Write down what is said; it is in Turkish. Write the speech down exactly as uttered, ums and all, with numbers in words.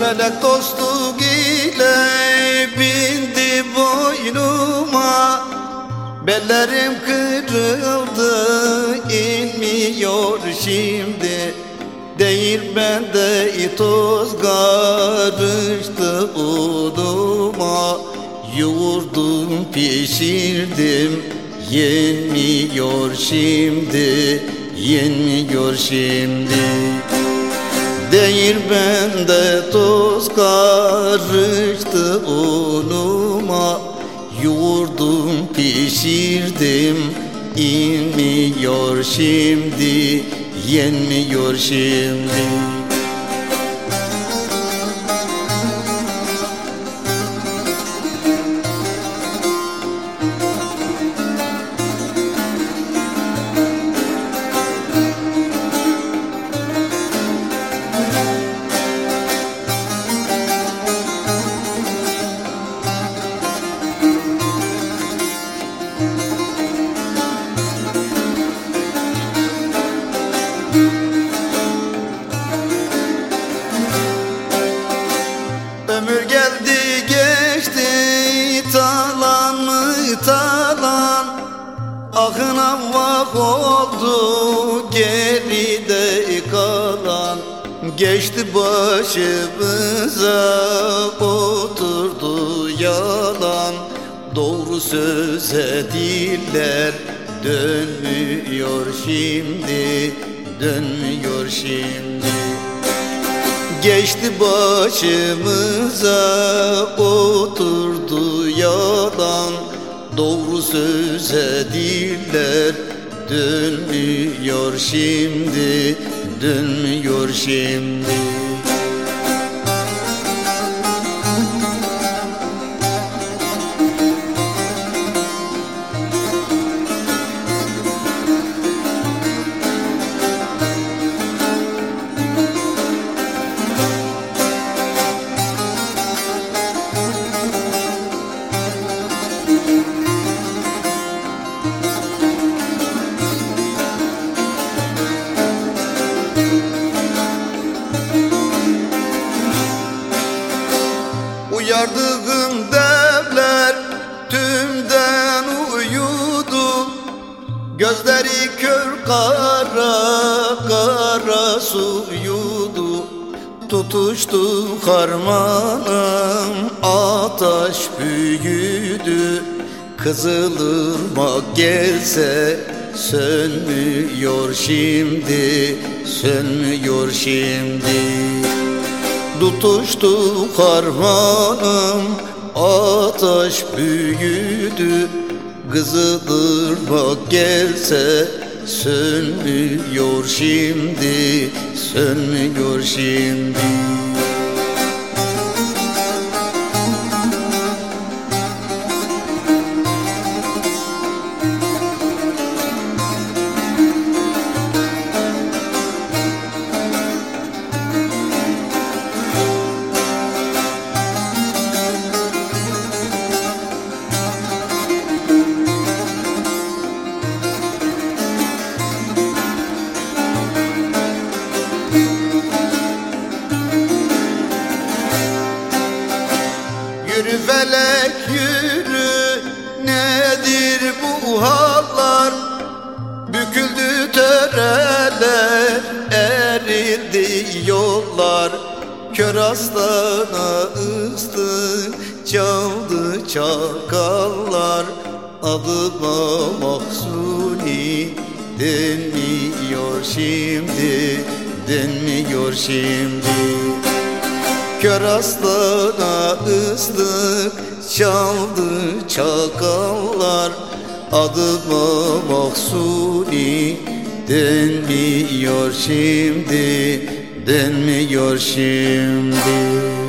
Felek dostluk ile bindi boynuma, bellerim kırıldı inmiyor şimdi. Değil bende toz karıştı unuma, yoğurdum pişirdim yenmiyor şimdi, yenmiyor şimdi. Değil bende toz karıştı unuma, yoğurdum pişirdim inmiyor şimdi, yenmiyor şimdi. Ömür geldi geçti talan mı talan, akına vak oldu geride kalan. Geçti başımıza oturdu yalan, doğru söze diller dönmüyor şimdi, dönmüyor şimdi. Geçti başımıza oturdu yalan, doğru söze diller dönmüyor şimdi, dönmüyor şimdi. Uyardığım devler tümden uyudu, gözleri kör kara kara suyudu. Tutuştu harmanım ateş büyüdü, Kızılırmak gelse sönmüyor şimdi, sönmüyor şimdi. Tutuştu harmanım ateş büyüdü, Kızılırmak gelse sönmüyor şimdi, sönmüyor şimdi. Yürü felek yürü, nedir bu hallar? Büküldü töreler, erildi yollar. Kör aslana ıslık çaldı çakallar. Adıma Mahsuni denmiyor şimdi, denmiyor şimdi. Kör aslana ıslık çaldı çakallar. Adıma Mahsuni denmiyor şimdi, denmiyor şimdi.